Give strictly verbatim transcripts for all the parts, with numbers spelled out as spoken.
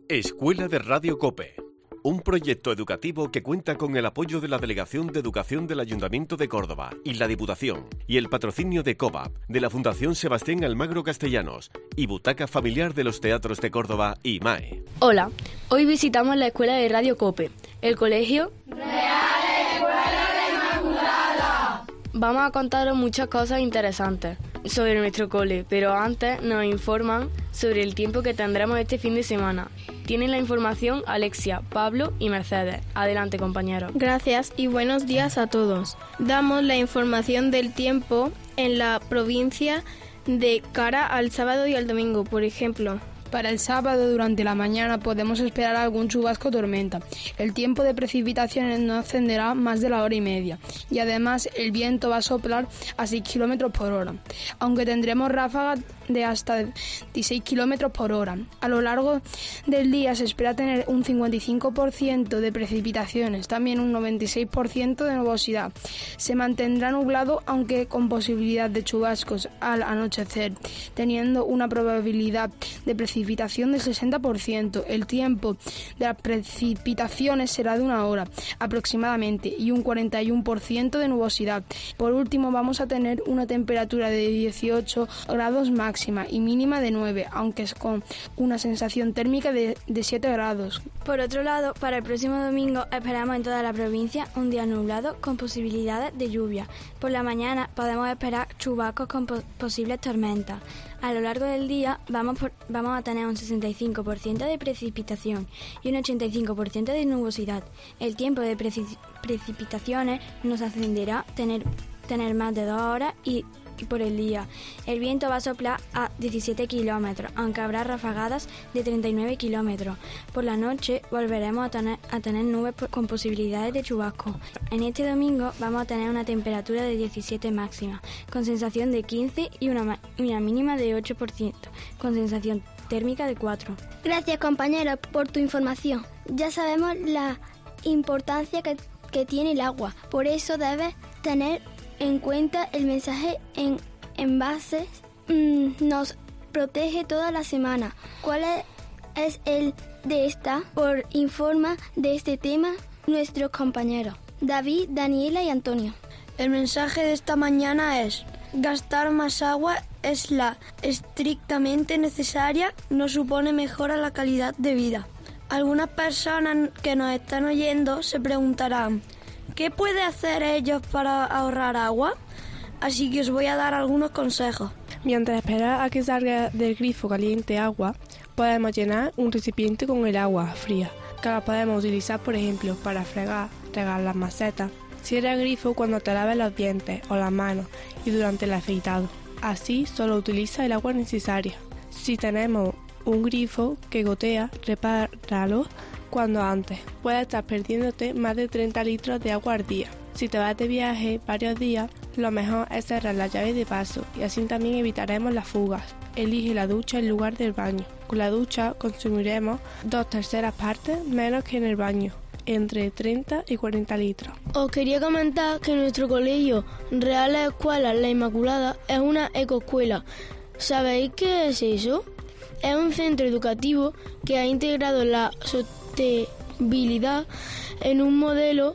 Escuela de Radio COPE, un proyecto educativo que cuenta con el apoyo de la Delegación de Educación del Ayuntamiento de Córdoba y la Diputación, y el patrocinio de COVAP, de la Fundación Sebastián Almagro Castellanos, y Butaca Familiar de los Teatros de Córdoba y M A E. Hola, hoy visitamos la Escuela de Radio COPE, el colegio Real Escuela de Inmaculada. Vamos a contaros muchas cosas interesantes sobre nuestro cole, pero antes nos informan sobre el tiempo que tendremos este fin de semana. Tienen la información Alexia, Pablo y Mercedes. Adelante, compañeros. Gracias y buenos días a todos. Damos la información del tiempo en la provincia de cara al sábado y al domingo, por ejemplo. Para el sábado, durante la mañana, podemos esperar algún chubasco o tormenta. El tiempo de precipitaciones no ascenderá más de la hora y media. Y además, el viento va a soplar a seis kilómetros por hora, aunque tendremos ráfagas de hasta dieciséis kilómetros por hora. A lo largo del día se espera tener un cincuenta y cinco por ciento de precipitaciones, también un noventa y seis por ciento de nubosidad. Se mantendrá nublado, aunque con posibilidad de chubascos al anochecer, teniendo una probabilidad de precipitación precipitación del sesenta por ciento. El tiempo de las precipitaciones será de una hora aproximadamente y un cuarenta y uno por ciento de nubosidad. Por último, vamos a tener una temperatura de dieciocho grados máxima y mínima de nueve, aunque es con una sensación térmica de, de siete grados. Por otro lado, para el próximo domingo esperamos en toda la provincia un día nublado con posibilidades de lluvia. Por la mañana podemos esperar chubascos con po- posibles tormentas. A lo largo del día vamos, por, vamos a tener un sesenta y cinco por ciento de precipitación y un ochenta y cinco por ciento de nubosidad. El tiempo de preci- precipitaciones nos ascenderá a tener, tener más de dos horas y, y por el día. El viento va a soplar a diecisiete kilómetros, aunque habrá rafagadas de treinta y nueve kilómetros. Por la noche volveremos a tener, a tener nubes con posibilidades de chubasco. En este domingo vamos a tener una temperatura de diecisiete máxima, con sensación de quince y una, una mínima de ocho por ciento, con sensación térmica de cuatro. Gracias, compañero, por tu información. Ya sabemos la importancia que, que tiene el agua, por eso debes tener en cuenta el mensaje en envases. Mmm, nos protege toda la semana. ¿Cuál es, es el de esta? Por informa de este tema nuestros compañeros David, Daniela y Antonio. El mensaje de esta mañana es: gastar más agua es la estrictamente necesaria, no supone mejora la calidad de vida. Algunas personas que nos están oyendo se preguntarán: ¿qué puede hacer ellos para ahorrar agua? Así que os voy a dar algunos consejos. Mientras esperas a que salga del grifo caliente agua, podemos llenar un recipiente con el agua fría, que la podemos utilizar, por ejemplo, para fregar, regar las macetas. Cierra el grifo cuando te laves los dientes o las manos y durante el afeitado. Así solo utiliza el agua necesaria. Si tenemos un grifo que gotea, repáralo cuando antes. Puedes estar perdiéndote más de treinta litros de agua al día. Si te vas de viaje varios días, lo mejor es cerrar la llave de paso y así también evitaremos las fugas. Elige la ducha en lugar del baño. Con la ducha consumiremos dos terceras partes menos que en el baño, entre treinta y cuarenta litros. Os quería comentar que nuestro colegio Real Escuela La Inmaculada es una ecoescuela. ¿Sabéis qué es eso? Es un centro educativo que ha integrado la sostenibilidad en un modelo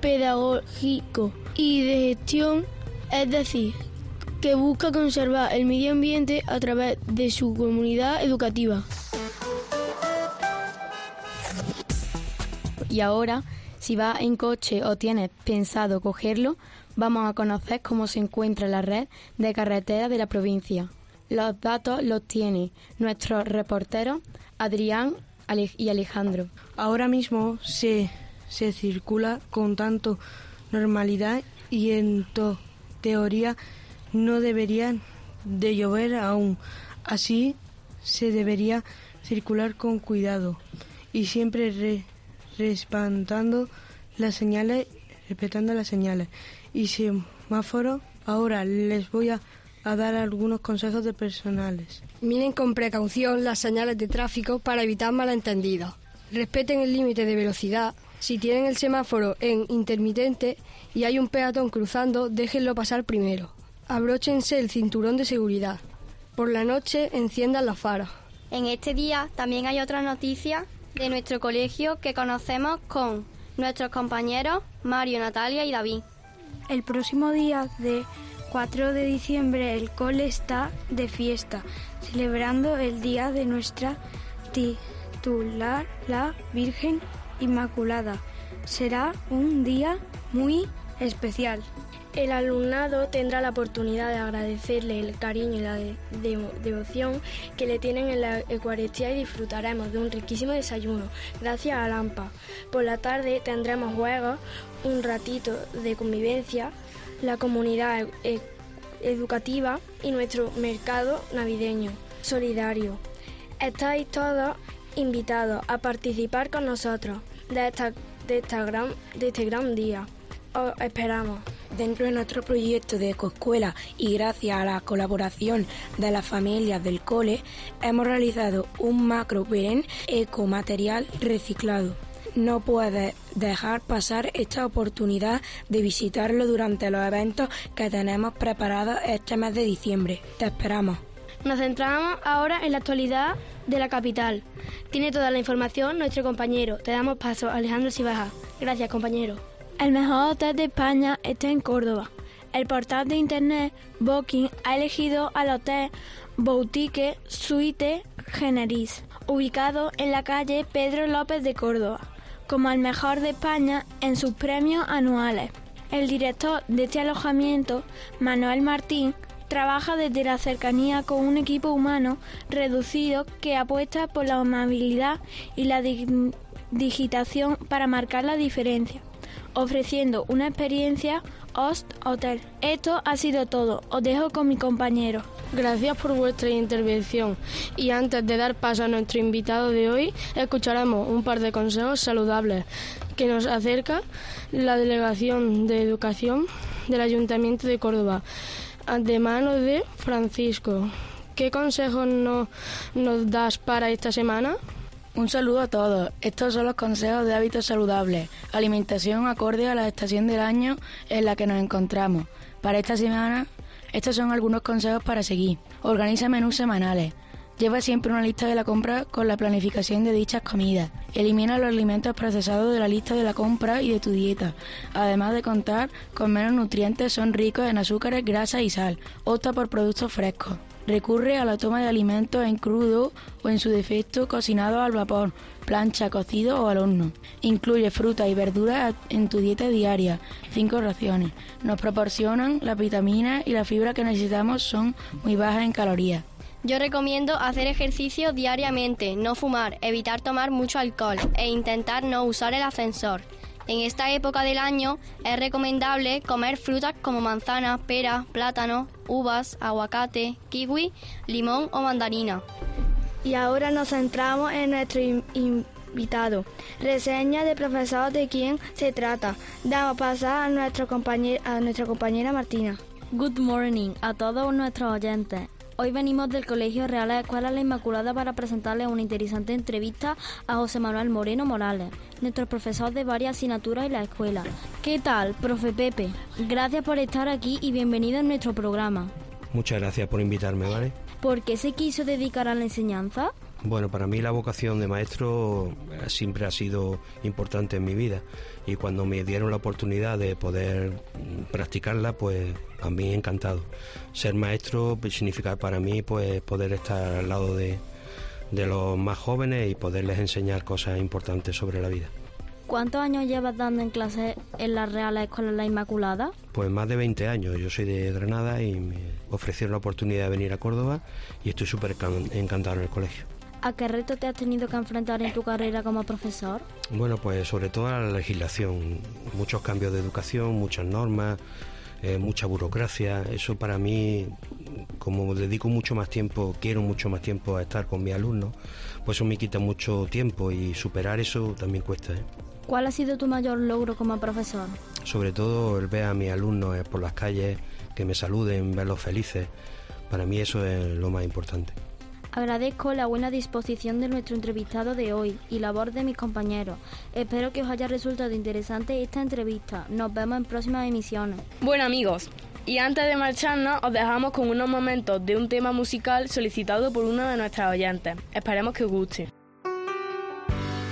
pedagógico y de gestión, es decir, que busca conservar el medio ambiente a través de su comunidad educativa. Y ahora, si vas en coche o tienes pensado cogerlo, vamos a conocer cómo se encuentra la red de carreteras de la provincia. Los datos los tiene nuestros reporteros Adrián y Alejandro. Ahora mismo se, se circula con tanto normalidad y en to, teoría no debería de llover aún. Así se debería circular con cuidado y siempre re, respetando las señales, respetando las señales y semáforos. Ahora les voy a a dar algunos consejos de personales. Miren con precaución las señales de tráfico para evitar malentendidos. Respeten el límite de velocidad. Si tienen el semáforo en intermitente y hay un peatón cruzando, déjenlo pasar primero. Abróchense el cinturón de seguridad. Por la noche enciendan los faros. En este día también hay otra noticia de nuestro colegio que conocemos con nuestros compañeros Mario, Natalia y David. El próximo día de cuatro de diciembre el cole está de fiesta, celebrando el día de nuestra titular, la Virgen Inmaculada. Será un día muy especial. El alumnado tendrá la oportunidad de agradecerle el cariño y la de- de- devoción que le tienen en la Eucaristía y disfrutaremos de un riquísimo desayuno, gracias a Lampa. Por la tarde tendremos juegos, un ratito de convivencia, la comunidad e- educativa y nuestro mercado navideño solidario. Estáis todos invitados a participar con nosotros de, esta, de, esta gran, de este gran día. Os esperamos. Dentro de nuestro proyecto de ecoescuela y gracias a la colaboración de las familias del cole, hemos realizado un macro Belén ecomaterial reciclado. No puedes dejar pasar esta oportunidad de visitarlo durante los eventos que tenemos preparados este mes de diciembre. Te esperamos. Nos centramos ahora en la actualidad de la capital. Tiene toda la información nuestro compañero. Te damos paso, Alejandro Sibaja. Gracias, compañero. El mejor hotel de España está en Córdoba. El portal de internet Booking ha elegido al hotel Boutique Suite Generis, ubicado en la calle Pedro López de Córdoba, como el mejor de España en sus premios anuales. El director de este alojamiento, Manuel Martín, trabaja desde la cercanía con un equipo humano reducido que apuesta por la amabilidad y la dig- digitación para marcar la diferencia, ofreciendo una experiencia host-hotel. Esto ha sido todo. Os dejo con mi compañero. Gracias por vuestra intervención. Y antes de dar paso a nuestro invitado de hoy, escucharemos un par de consejos saludables que nos acerca la Delegación de Educación del Ayuntamiento de Córdoba, de mano de Francisco. ¿Qué consejos nos, nos das para esta semana? Un saludo a todos. Estos son los consejos de hábitos saludables. Alimentación acorde a la estación del año en la que nos encontramos. Para esta semana, estos son algunos consejos para seguir. Organiza menús semanales. Lleva siempre una lista de la compra con la planificación de dichas comidas. Elimina los alimentos procesados de la lista de la compra y de tu dieta. Además de contar con menos nutrientes, son ricos en azúcares, grasas y sal. Opta por productos frescos. Recurre a la toma de alimentos en crudo o en su defecto cocinados al vapor, plancha, cocido o al horno. Incluye frutas y verduras en tu dieta diaria, cinco raciones. Nos proporcionan las vitaminas y la fibra que necesitamos, son muy bajas en calorías. Yo recomiendo hacer ejercicio diariamente, no fumar, evitar tomar mucho alcohol e intentar no usar el ascensor. En esta época del año es recomendable comer frutas como manzanas, peras, plátanos, uvas, aguacate, kiwi, limón o mandarina. Y ahora nos centramos en nuestro in- invitado. Reseña de profesor de quién se trata. Damos paso a, nuestro compañer- a nuestra compañera Martina. Good morning a todos nuestros oyentes. Hoy venimos del Colegio Real Escuela La Inmaculada para presentarles una interesante entrevista a José Manuel Moreno Morales, nuestro profesor de varias asignaturas en la escuela. ¿Qué tal, profe Pepe? Gracias por estar aquí y bienvenido a nuestro programa. Muchas gracias por invitarme, ¿vale? ¿Por qué se quiso dedicar a la enseñanza? Bueno, para mí la vocación de maestro siempre ha sido importante en mi vida y cuando me dieron la oportunidad de poder practicarla, pues a mí encantado. Ser maestro significa para mí pues poder estar al lado de, de los más jóvenes y poderles enseñar cosas importantes sobre la vida. ¿Cuántos años llevas dando en clases en la Real Escuela La Inmaculada? Pues más de veinte años. Yo soy de Granada y me ofrecieron la oportunidad de venir a Córdoba y estoy súper encantado en el colegio. ¿A qué reto te has tenido que enfrentar en tu carrera como profesor? Bueno, pues sobre todo a la legislación, muchos cambios de educación, muchas normas, eh, mucha burocracia. Eso para mí, como dedico mucho más tiempo, quiero mucho más tiempo a estar con mis alumnos, pues eso me quita mucho tiempo y superar eso también cuesta, ¿eh? ¿Cuál ha sido tu mayor logro como profesor? Sobre todo el ver a mis alumnos por las calles, que me saluden, verlos felices. Para mí eso es lo más importante. Agradezco la buena disposición de nuestro entrevistado de hoy y la labor de mis compañeros. Espero que os haya resultado interesante esta entrevista. Nos vemos en próximas emisiones. Bueno, amigos, y antes de marcharnos os dejamos con unos momentos de un tema musical solicitado por uno de nuestras oyentes. Esperemos que os guste.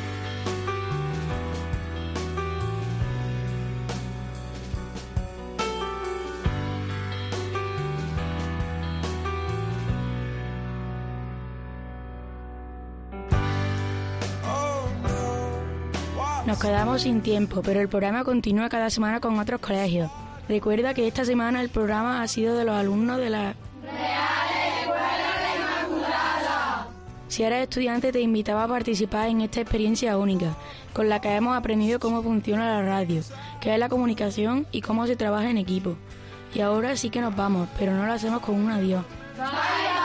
Nos quedamos sin tiempo, pero el programa continúa cada semana con otros colegios. Recuerda que esta semana el programa ha sido de los alumnos de la Real Escuela La Inmaculada. Si eres estudiante, te invitaba a participar en esta experiencia única, con la que hemos aprendido cómo funciona la radio, qué es la comunicación y cómo se trabaja en equipo. Y ahora sí que nos vamos, pero no lo hacemos con un adiós. Bye.